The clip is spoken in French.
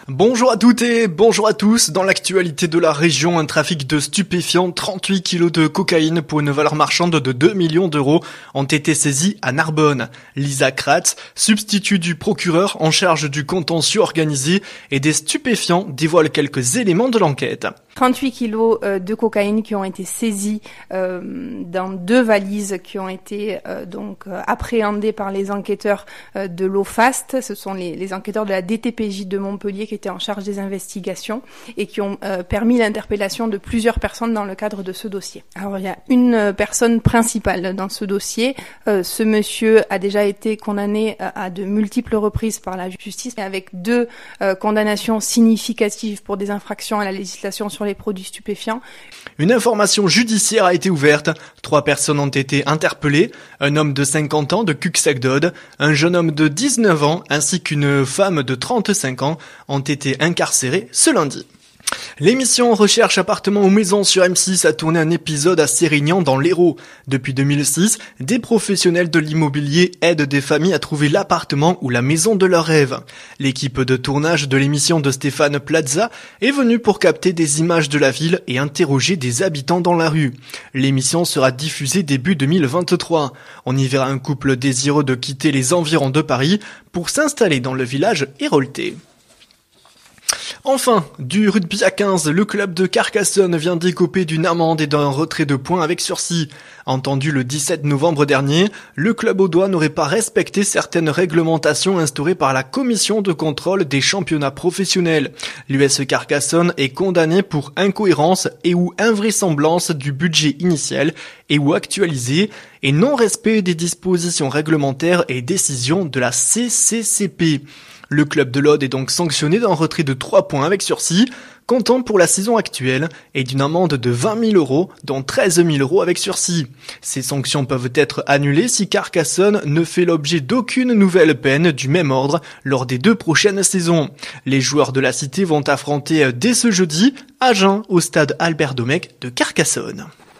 Bonjour à toutes et bonjour à tous. Dans l'actualité de la région, un trafic de stupéfiants, 38 kilos de cocaïne pour une valeur marchande de 2 millions d'euros ont été saisis à Narbonne. Lisa Kratz, substitut du procureur en charge du contentieux organisé et des stupéfiants, dévoile quelques éléments de l'enquête. 38 kilos de cocaïne qui ont été saisis dans 2 valises qui ont été appréhendées par les enquêteurs de l'OFAST. Ce sont les enquêteurs de la DTPJ de Montpellier qui étaient en charge des investigations et qui ont permis l'interpellation de plusieurs personnes dans le cadre de ce dossier. Alors il y a une personne principale dans ce dossier. Ce monsieur a déjà été condamné à de multiples reprises par la justice avec 2 condamnations significatives pour des infractions à la législation sur les produits stupéfiants. Une information judiciaire a été ouverte. 3 personnes ont été interpellées. Un homme de 50 ans de Cuxagdod, un jeune homme de 19 ans ainsi qu'une femme de 35 ans ont été incarcérés ce lundi. L'émission Recherche appartement ou maison sur M6 a tourné un épisode à Sérignan dans l'Hérault. Depuis 2006, des professionnels de l'immobilier aident des familles à trouver l'appartement ou la maison de leur rêve. L'équipe de tournage de l'émission de Stéphane Plaza est venue pour capter des images de la ville et interroger des habitants dans la rue. L'émission sera diffusée début 2023. On y verra un couple désireux de quitter les environs de Paris pour s'installer dans le village héraultais. Enfin, du rugby à 15, le club de Carcassonne vient d'écoper d'une amende et d'un retrait de points avec sursis. Entendu le 17 novembre dernier, le club audois n'aurait pas respecté certaines réglementations instaurées par la commission de contrôle des championnats professionnels. L'US Carcassonne est condamné pour incohérence et ou invraisemblance du budget initial et ou actualisé et non-respect des dispositions réglementaires et décisions de la CCCP. Le club de l'Aude est donc sanctionné d'un retrait de 3 points avec sursis, comptant pour la saison actuelle, et d'une amende de 20 000 euros, dont 13 000 euros avec sursis. Ces sanctions peuvent être annulées si Carcassonne ne fait l'objet d'aucune nouvelle peine du même ordre lors des 2 prochaines saisons. Les joueurs de la cité vont affronter dès ce jeudi Agen au stade Albert Domecq de Carcassonne.